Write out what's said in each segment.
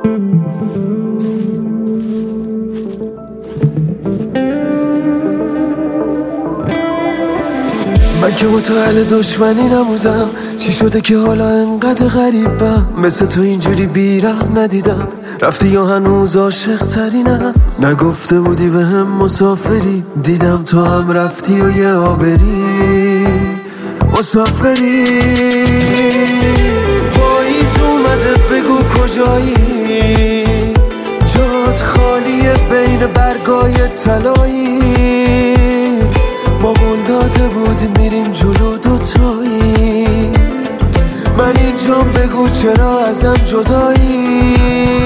من که متعل دشمنی نبودم، چی شده که حالا انقدر غریبم؟ مثل تو اینجوری بیرحم ندیدم، رفتی یا هنوز عاشق ترینم؟ نگفته بودی به هم مسافری، دیدم تو هم رفتی و یه آبری مسافری. پاییز اومده بگو کجایی، جات خالیه بین برگای طلایی. ما قول داده بودیم میریم جلو دوتایی، من اینجام بگو چرا ازم جدایی.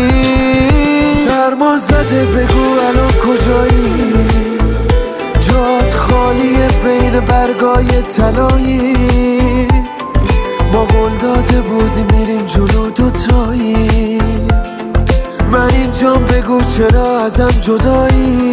سرما زده بگو الان کجایی، جات خالیه بین برگای طلایی. ما قول داده بودیم میریم جلو دوتایی، من اینجام بگو چرا ازم جدایی.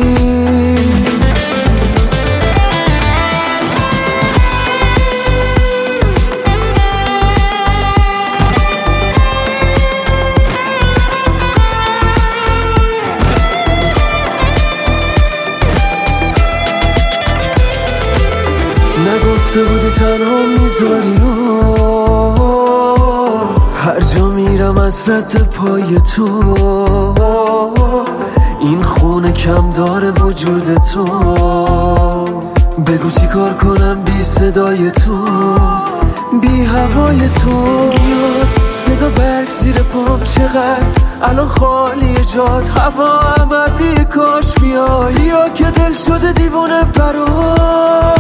نگفته بودی تنها میذاری، هر جا میرم از رد پای تو. این خونه کم داره وجود تو، بگو چی کار کنم بی صدای تو، بی هوای تو. صدا برگ زیر پام چقدر الان خالی جات، هوا هم ابری کاش بیای، یا که دل شده دیوونه برات.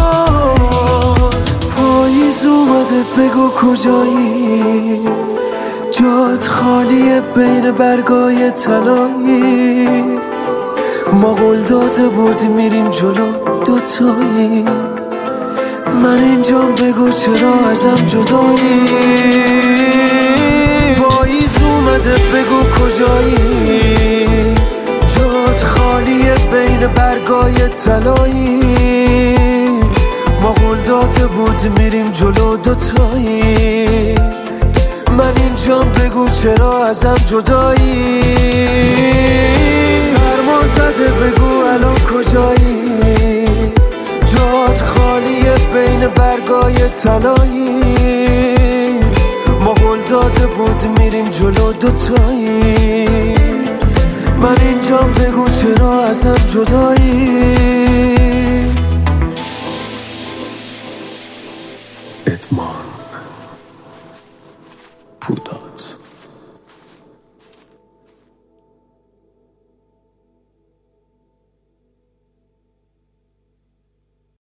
پاییز اومده بگو کجایی، جات خالیه بین برگای طلایی. ما قول داده بودیم میریم جلو دوتایی، من اینجام بگو چرا ازم جدایی. پاییز اومده بگو کجایی، جات خالیه بین برگای طلایی. ما قول داده بودیم میریم جلو دوتایی، من اینجام بگو چرا ازم جدایی. سرما زده بگو الان کجایی، جات خالیه بین برگای طلایی. ما قول داده بودیم میریم جلو دوتایی، من اینجام بگو چرا ازم جدایی.